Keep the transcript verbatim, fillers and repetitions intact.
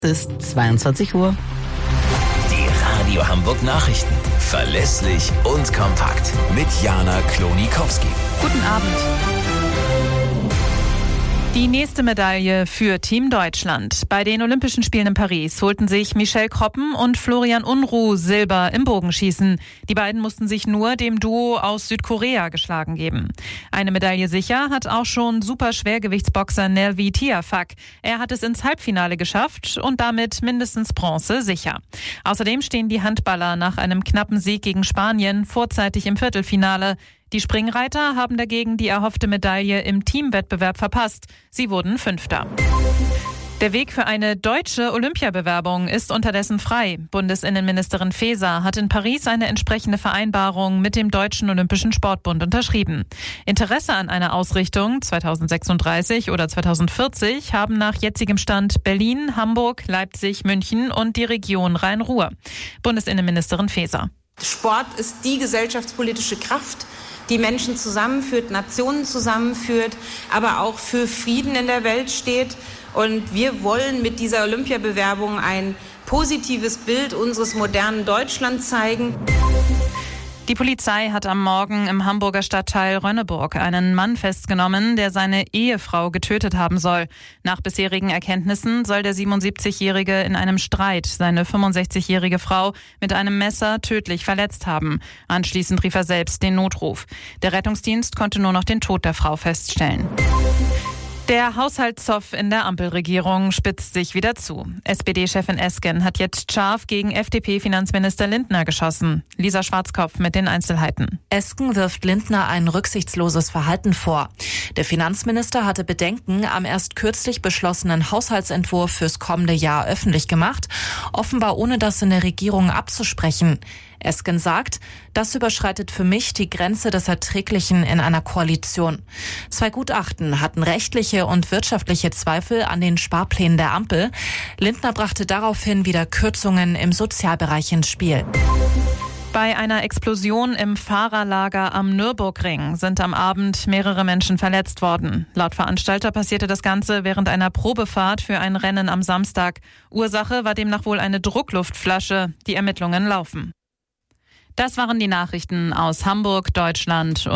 Es ist zweiundzwanzig Uhr. Die Radio Hamburg Nachrichten. Verlässlich und kompakt. Mit Jana Klonikowski. Guten Abend. Die nächste Medaille für Team Deutschland. Bei den Olympischen Spielen in Paris holten sich Michelle Kroppen und Florian Unruh Silber im Bogenschießen. Die beiden mussten sich nur dem Duo aus Südkorea geschlagen geben. Eine Medaille sicher hat auch schon Superschwergewichtsboxer Nelvi Tiafak. Er hat es ins Halbfinale geschafft und damit mindestens Bronze sicher. Außerdem stehen die Handballer nach einem knappen Sieg gegen Spanien vorzeitig im Viertelfinale. Die Springreiter haben dagegen die erhoffte Medaille im Teamwettbewerb verpasst. Sie wurden Fünfter. Der Weg für eine deutsche Olympiabewerbung ist unterdessen frei. Bundesinnenministerin Faeser hat in Paris eine entsprechende Vereinbarung mit dem Deutschen Olympischen Sportbund unterschrieben. Interesse an einer Ausrichtung zweitausendsechsunddreißig oder zweitausendvierzig haben nach jetzigem Stand Berlin, Hamburg, Leipzig, München und die Region Rhein-Ruhr. Bundesinnenministerin Faeser. Sport ist die gesellschaftspolitische Kraft, die Menschen zusammenführt, Nationen zusammenführt, aber auch für Frieden in der Welt steht. Und wir wollen mit dieser Olympiabewerbung ein positives Bild unseres modernen Deutschland zeigen. Die Polizei hat am Morgen im Hamburger Stadtteil Rönneburg einen Mann festgenommen, der seine Ehefrau getötet haben soll. Nach bisherigen Erkenntnissen soll der siebenundsiebzigjährige in einem Streit seine fünfundsechzigjährige Frau mit einem Messer tödlich verletzt haben. Anschließend rief er selbst den Notruf. Der Rettungsdienst konnte nur noch den Tod der Frau feststellen. Der Haushaltszoff in der Ampelregierung spitzt sich wieder zu. S P D-Chefin Esken hat jetzt scharf gegen F D P-Finanzminister Lindner geschossen. Lisa Schwarzkopf mit den Einzelheiten. Esken wirft Lindner ein rücksichtsloses Verhalten vor. Der Finanzminister hatte Bedenken am erst kürzlich beschlossenen Haushaltsentwurf fürs kommende Jahr öffentlich gemacht, offenbar ohne das in der Regierung abzusprechen. Esken sagt, das überschreitet für mich die Grenze des Erträglichen in einer Koalition. Zwei Gutachten hatten rechtliche und wirtschaftliche Zweifel an den Sparplänen der Ampel. Lindner brachte daraufhin wieder Kürzungen im Sozialbereich ins Spiel. Bei einer Explosion im Fahrerlager am Nürburgring sind am Abend mehrere Menschen verletzt worden. Laut Veranstalter passierte das Ganze während einer Probefahrt für ein Rennen am Samstag. Ursache war demnach wohl eine Druckluftflasche. Die Ermittlungen laufen. Das waren die Nachrichten aus Hamburg, Deutschland.